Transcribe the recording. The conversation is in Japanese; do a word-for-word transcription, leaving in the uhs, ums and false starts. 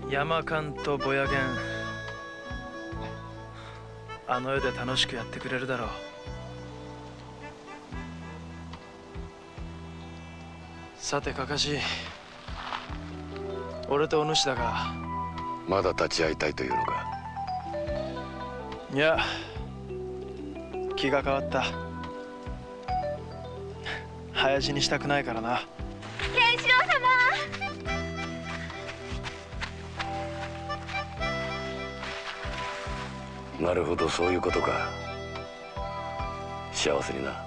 山勘とボヤゲン、あの世で楽しくやってくれるだろう。さてカカシ、俺とお主だがまだ立ち会いたいというのか。 いや、気が変わった。早死にしたくないからな。 ケンシロウ様。 なるほど、そういうことか。幸せにな。